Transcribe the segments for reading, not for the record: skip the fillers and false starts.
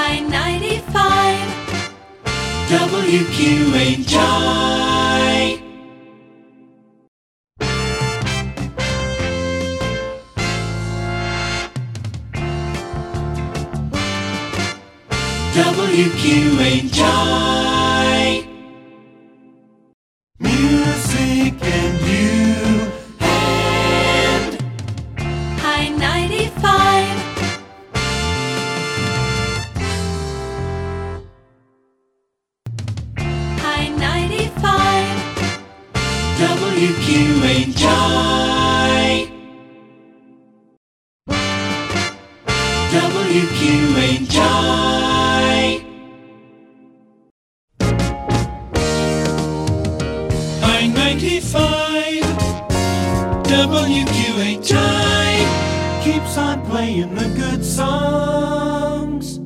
High 95, WQHI. WQHI. Music and you and High 95, High 95, WQHI. WQHI. High 95, WQHI keeps on playing the good songs.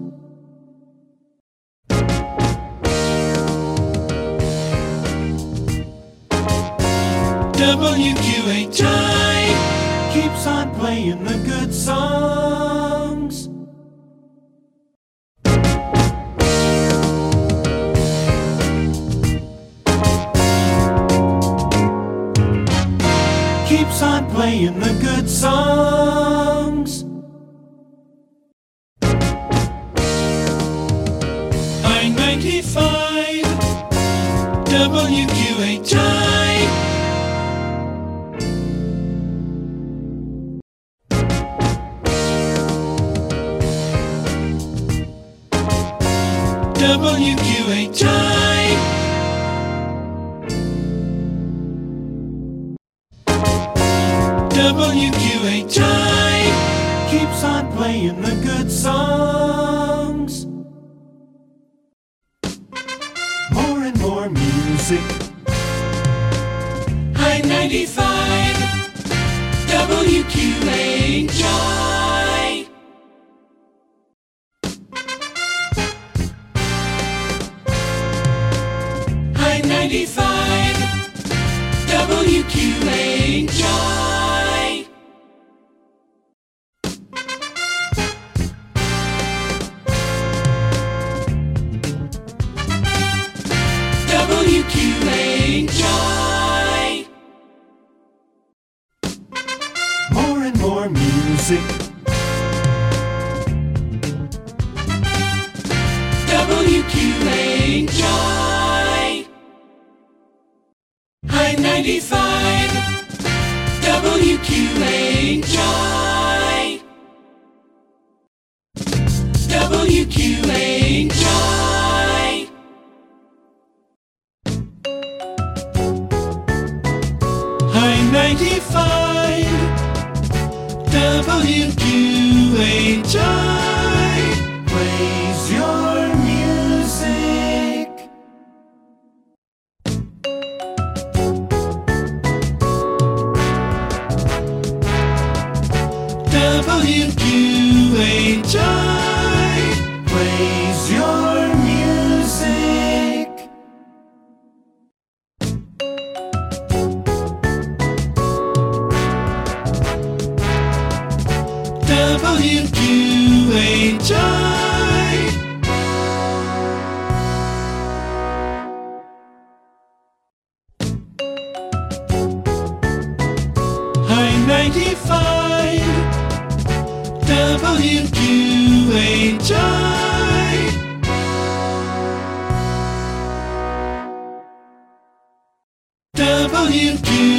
WQHI keeps on playing the good songs. Keeps on playing the good songs. High 95, WQHI. WQHI. WQHI keeps on playing the good songs. More and more music. High 95, WQHI. High 95, WQHI. WQHI. More and more music. WQHI. High 95, WQHI. WQHI. High 95, WQHI plays your music. WQHI plays your music. WQHI. High 95, WQHI. WQHI.